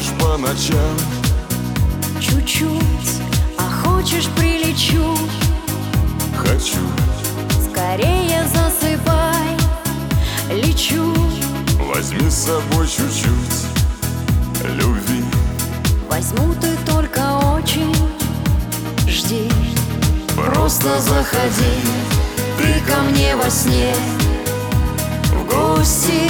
ходишь по ночам. Чуть-чуть, а хочешь прилечу. Хочу, Скорее засыпай, лечу. возьми с собой чуть-чуть любви. Возьму, ты только очень жди. Просто заходи Ты ко мне во сне в гости,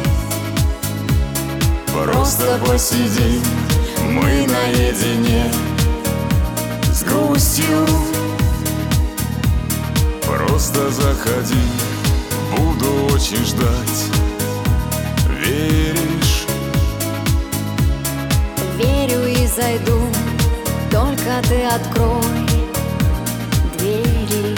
просто посиди, мы наедине с грустью. Просто заходи, буду очень ждать. Веришь? верю и зайду, только ты открой двери.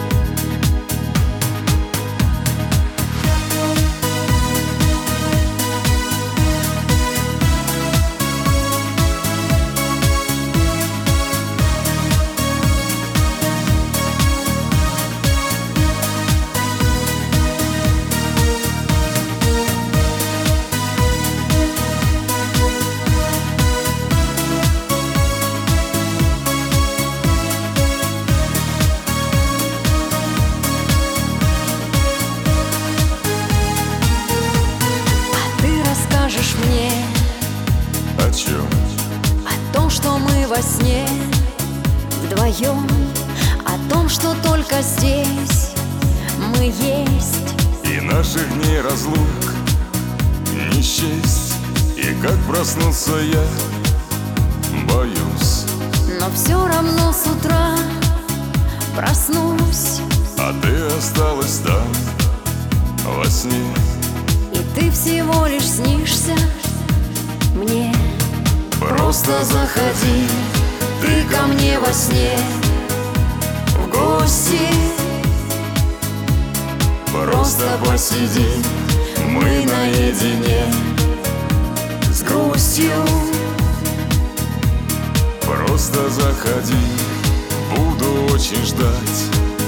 Скажешь мне О чем? о том, что мы во сне вдвоем, о том, что только здесь мы есть. И наших дней разлук не счесть. И как проснуться я боюсь. Но все равно с утра проснусь, А ты осталась там во сне. и ты всего лишь снишься мне. Просто заходи, Ты ко мне во сне в гости, просто посиди, мы наедине с грустью. Просто заходи, буду очень ждать.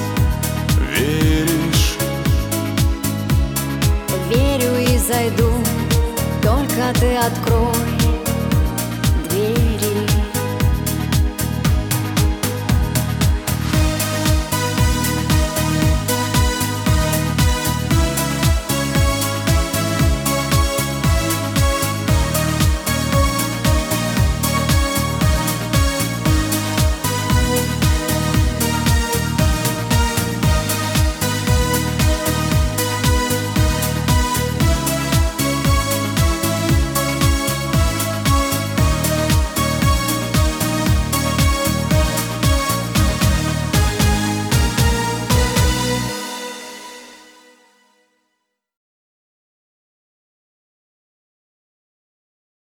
Веришь? верю и зайду, только ты открой